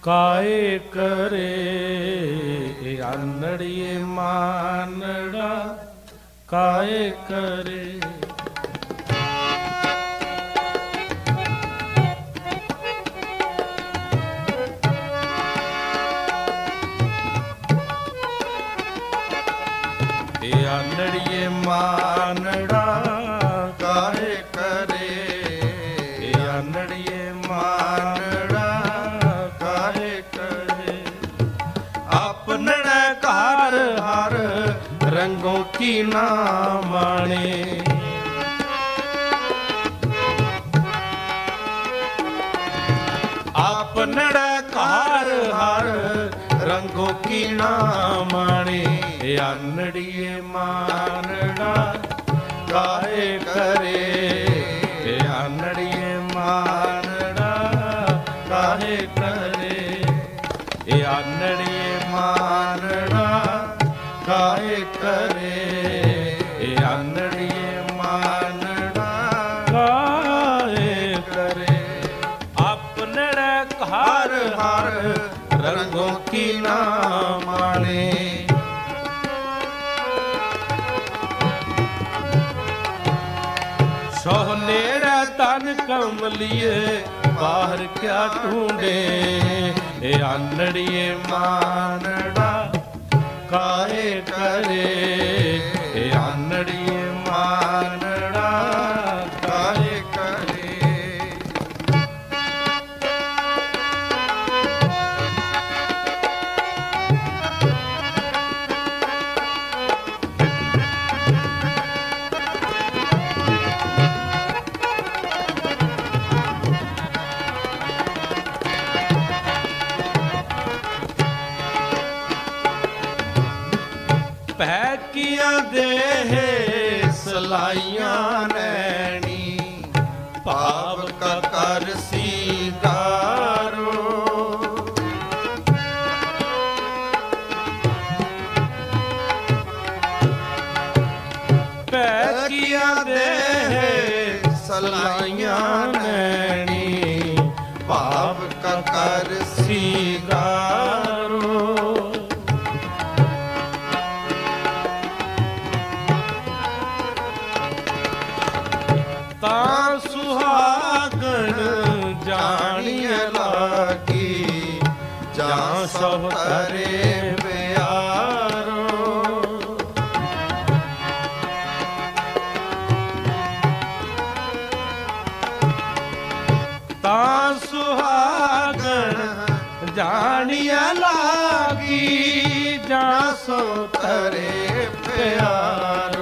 ਕਾਏ ਕਰੇ ਆਨੜੀਏ ਮਾਨੜਾ ਕਾਏ ਕਰੇ। ਆਨੜੀਏ ਮਾਨੜਾ ਕਾਹੇ ਕਰੇ, ਆਨੜੀਏ ਮਾਨੜਾ ਕਾਹੇ ਕਰੇ। ਆਪਨੜਾ ਘਰ ਹਰ ਰੰਗੋਂ ਕੀ ਨਾ ਮਾਣੇ, ਆਪਨੜਾ ਘਰ ਹਰ ਰੰਗੋਂ ਕੀ ਨਾ ਮਾਣੇ। ਆਨੜੀਏ ਮਾਨੜਾ ਕਾਹੇ ਕਰੇ, ਆਨੜੀਏ ਮਾਨੜਾ ਕਾਹੇ ਕਰੇ। ਆਨੜੀਏ ਮਾਨੜਾ ਕਾਹੇ ਕਰੇ, ਆਨੜੀਏ ਮਾਨੜਾ ਕਾਹੇ ਕਰੇ। ਆਪਨੜਾ ਘਰ ਹਰ ਰੰਗੋਂ ਕੀ ਨਾ ਮਾਣੇ। ਸੋਹ ਨੇੜਾ ਤਨ ਕਮਲੀਏ ਬਾਹਰ ਕਿਆ ਢੂੰਡੇ। ਆਨੜੀਏ ਮਾਨੜਾ ਕਾਹੇ ਕਰੇ, ਆਨੜੀਏ ਮਾਨੜਾ ਕਾਹੇ ਕਰੇ। ਪੈਕੀਆਂ ਦੇ ਸਲਾਈਆਂ ਨੈਣੀ ਭਾਵ ਕਾ ਕਰ ਸੀਗਾਰੋ। ਪੈਕੀਆਂ ਦੇ ਸਲਾਈਆਂ ਨੈਣੀ ਭਾਵ ਕਾ ਕਰ ਸੀਗਾਰੋ। ਤਾਂ ਸੁਹਾਗਣ ਜਾਣੀਏ ਲਾਗੀ ਜਾਂ ਸਭ ਤਰੇ ਪਿਆਰੋ। ਤਾਂ ਸੁਹਾਗਣ ਜਾਣੀਏ ਲਾਗੀ ਜਾਂ ਸਭ ਤਰੇ ਪਿਆਰੋ।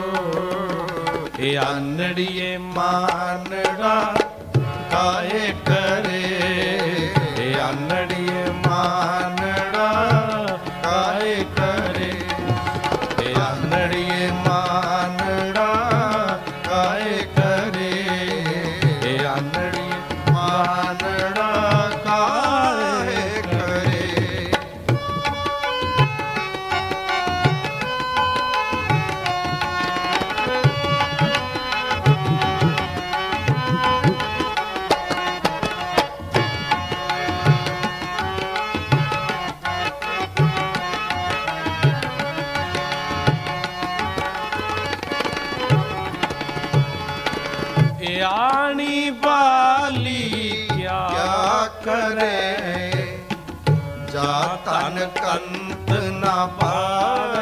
ਆਨੜੀਏ ਮਾਨੜਾ ਕਾਹੇ ਕਰੇ, ਆਨੜੀਏ ਮਾਨੜਾ ਕਾਹੇ ਕਰੇ। ਆਨੜੀਏ ਮਾਨੜਾ ਕਾਹੇ ਕਰੇ, ਆਨੜੀਏ ਮਾਨੜਾ ਕਾਹੇ ਕਰੇ। ਆਣੀ ਬਾਲੀ ਕਿਆ ਕਰੇ, ਜਾ ਤਨ ਕੰਤ ਨਾ ਪਾਵੇ।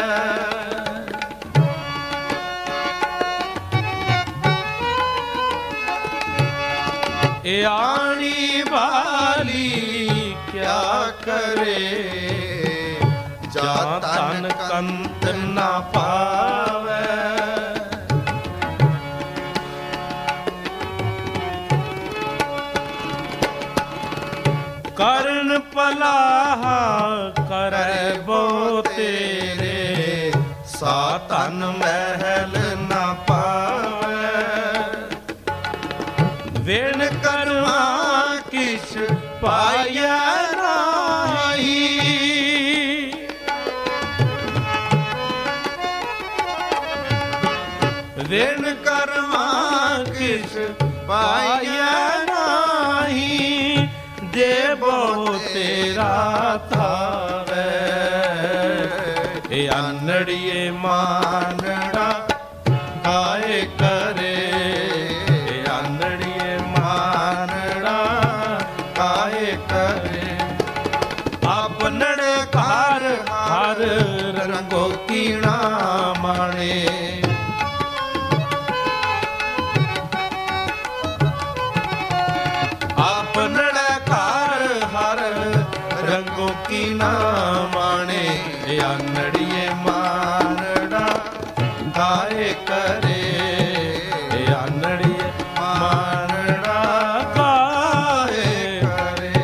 ਆਣੀ ਬਾਲੀ ਕਿਆ ਕਰੇ, ਜਾ ਤਨ ਕੰਤ ਨਾ ਪਾਵੇ। ਕਰਨ ਭਲਾਹਾ ਕਰੈ ਬੋ ਤੇਰੇ, ਸਾ ਧਨ ਮਹਿਲ ਨਾ ਪਾਵੇ। ਵਿਣ ਕਰਮਾ ਕਿਛ ਪਾਇਆ ਨਾਹੀ, ਵਿਣ ਕਰਮਾ ਕਿਛ ਪਾਇਆ ਨਾਹੀ। ਦੇ ਬਹੁ तेरा थावे। आनड़िए मानड़ा काए करे, आनड़िए मानड़ा काए करे। आपनड़ कार हर रंगो कीणा माणे, आपनड़ कार हर रंगो कीणा माणे। आनड़िए मानड़ा काए करे, आनड़िए मानड़ा काए करे।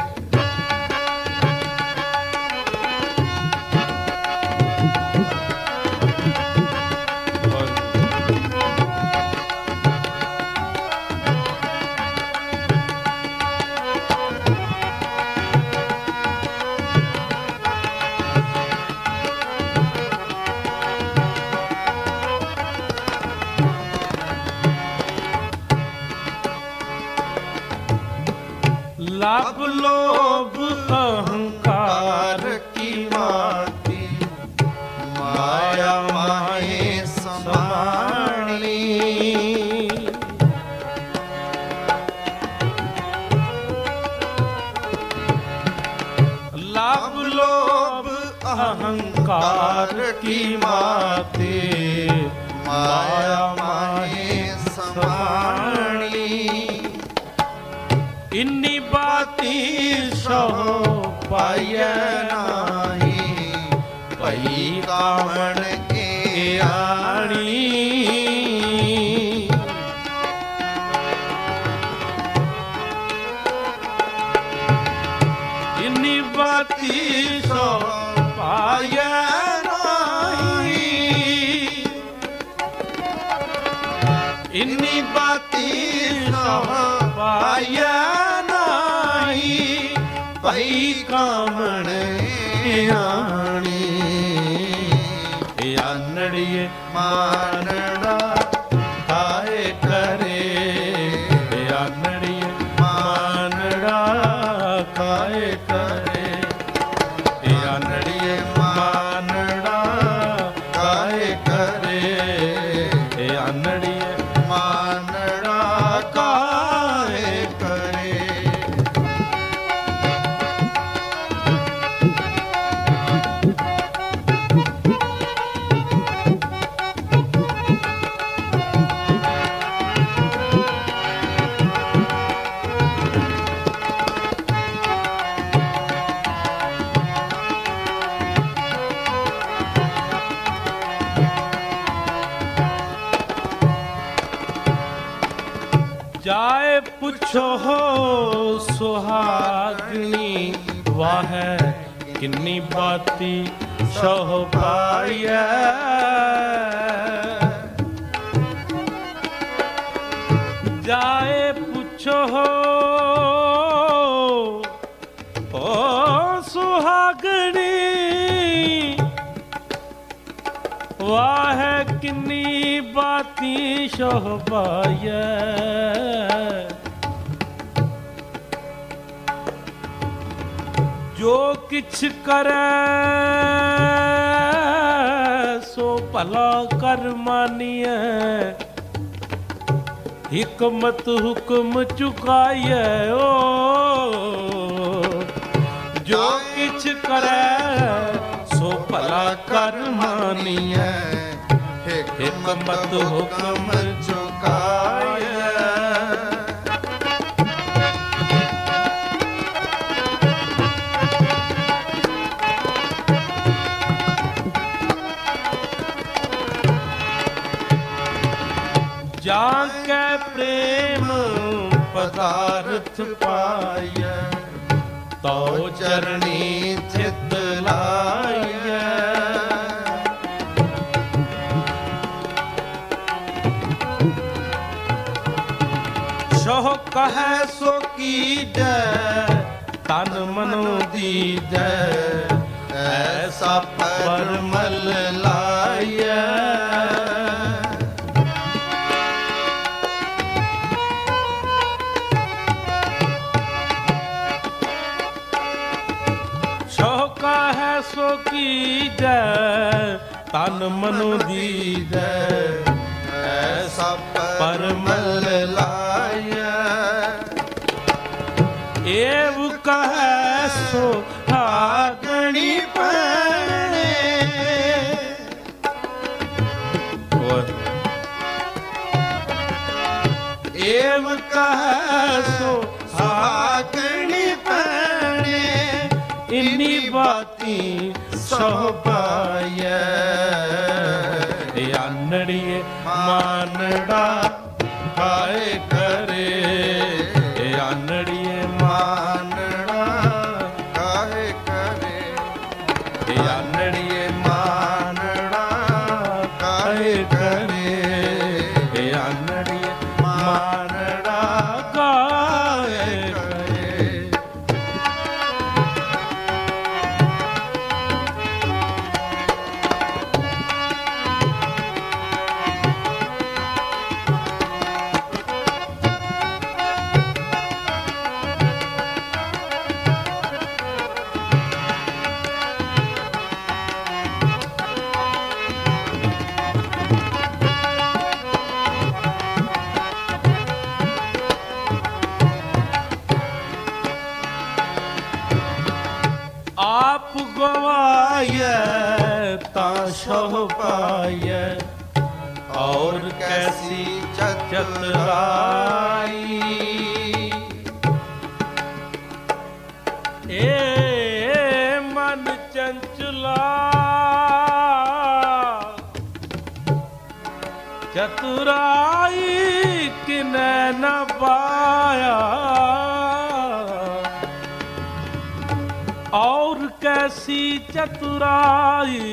लाभ लोभ अहंकार की माती, माया माहे समाणी। लाभ लोभ अहंकार की माते, माया माहे समाणी। इन्नी बाती सो पाय नाही, पई कामण के आणी। इन्नी बाती सो पाय नाही, इन्नी बाती सो पाय पई कामण आणी। आनड़िए मानड़ा काए करे, आनड़िए मानड़ा काए करे। आनड़िए मानड़ा काए करे, आनड़िए मानड़ा काए करे। जाए पुछो हो सुहागनी, वाह किन्नी बाती सह पाय। जाए पुछो हो सुहागनी, वाह किन्नी बाती शोभाय। जो किछ करे सो भला कर मानिए, हिकमत हुक्म चुकाइए। ओ जो किछ करे सो भला कर मानिए, हिकमत हुक्म चुकाइए। जाके प्रेम पदार्थ पाय, तो चरणी चित लाय। सो कहे सो कीजै, तन मन दीजै, ऐसा परमल लाय। सो कीजै तन मनो दीजै ऐसा परमल लाया एव कहे सो हागणी पैणे एव कहे सो हागणी पैणे इन्नी बाती सो पाय आनड़िए मानड़ा खाए करे आनड़िए मानड़ा काहे करे आनड़िए मानड़ा काहे करे आनड़िए मानड़ा काहे करे। आप गवाय ताशह पाय और कैसी चतुराई ए मन चंचला चतुराई किने न पाया और कैसी चतुराई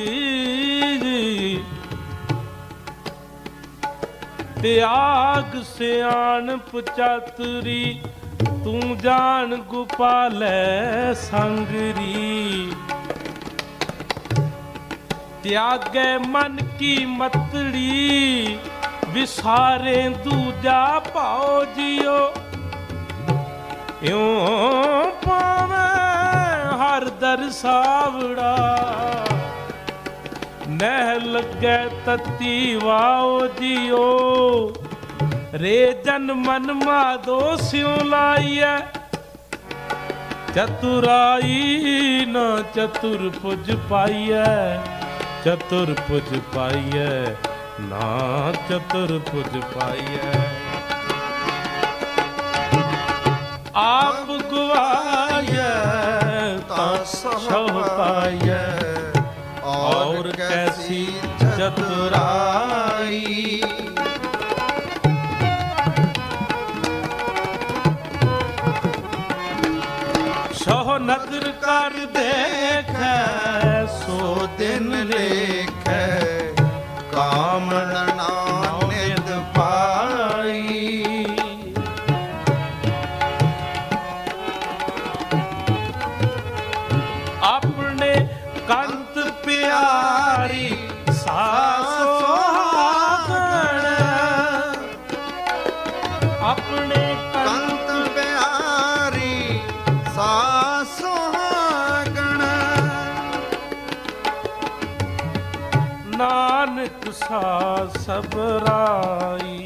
त्याग सियाणप चातुरी तू जान गोपाल संगरी त्यागे मन की मतड़ी विसारे दूजा पाओ जियो यूं पावे हर दर सावड़ा नह लगे तती वाओ जियो रे जन मन मादो स्यों लाइए चतुराई न चतुर पुज पाइए चतुर पुज पाइए ना चतुर पुज पाइए। आप गुवाय ताशह पाय और कैसी चतुराई सो नजर कर देख सो दिन लेख कामना निध पाई अपने कंत प्यारी सासो हागण अपने कंत प्यारी सासो हागण नानक सा सबराई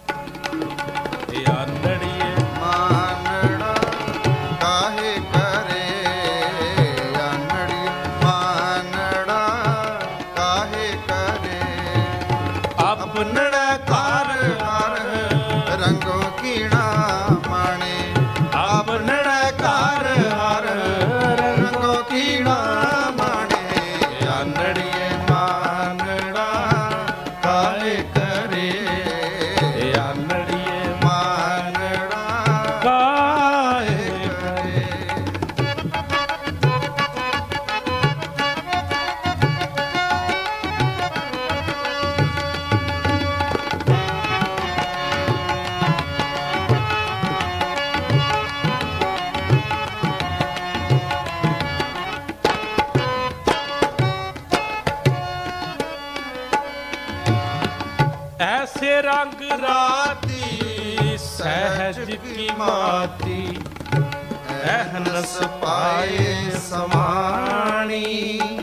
आनड़िए मानड़ा काहे करे आनड़िए मानड़ा काहे करे अपनड़ा कार हर रंगो कीड़ा माने अपनड़ा कार हर रंगो कीड़ा माने आनड़िए मानड़ा काहे करे आनड़िए मानड़ा काहे करे। ऐसे रंग राती सहज की माती अहनस पाए समानी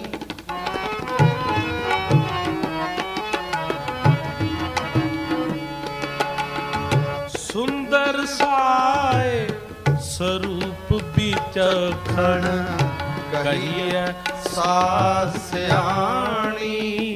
ਵਿਚਖਣ ਕਹੀਐ ਸਾਧ ਸਿਆਣੀ।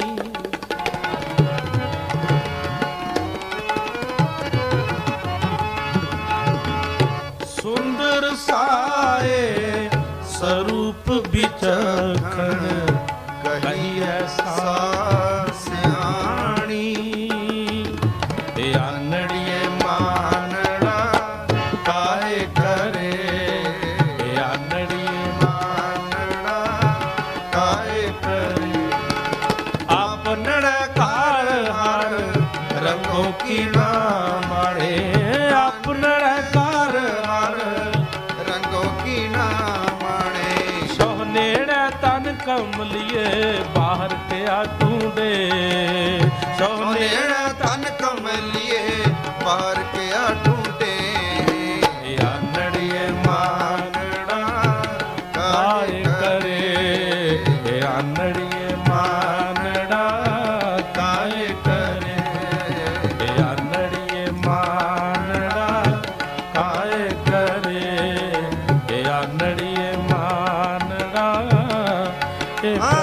ਸੁੰਦਰ ਸਾਏ ਸਰੂਪ ਵਿਚਖਣ ਕਹੀਐ ਸਾਧ ਸਿਆਣੀ। ਤੇ ਆਨੜੀਏ ਮਾਨੜਾ ਕਾਏ ਕਰੇ, ਤੇ ਆਨੜੀਏ ਮਾਨੜਾ ਕਾਏ ਕਰੇ। ਆਪਨੜ ਘਰ ਹਰ ਰੰਗੋ ਕੀ ਨਾ ਮਾੜੇ, ਆਪਨੜ ਘਰ ਹਰ ਰੰਗੋ ਕੀ ਨਾ ਮਾੜੇ। ਸੋ ਨੇੜੇ ਤਨ ਕਮਲੀਏ ਬਾਹਰ ਕਿਆ ਟੂੰਡੇ, ਸੋ ਨੇੜੇ ਤਨ ਕਮਲੀਏ ਬਾਹਰ ਕਿਆ ਟੂੰਡੇ। ਆਨੜੀਏ ਮਾਨੜਾ ਕਾਏ ਕਰੇ, ਆਨੜੀਏ ਮਾਨੜਾ ਕਾਏ ਕਰੇ। ਆਨੜੀਏ ਮਾਨੜਾ ਕਾਏ ਕਰੇ, ਆਨੜੀਏ ਮਾਨੜਾ ਕਾਏ ਕਰੇ।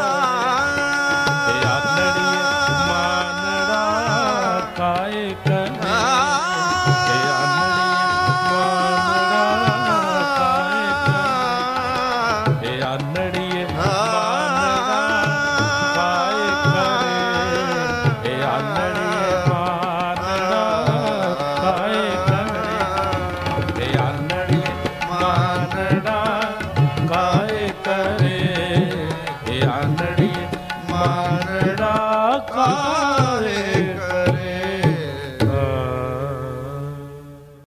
ਮਾਨੜਾ ਕਾ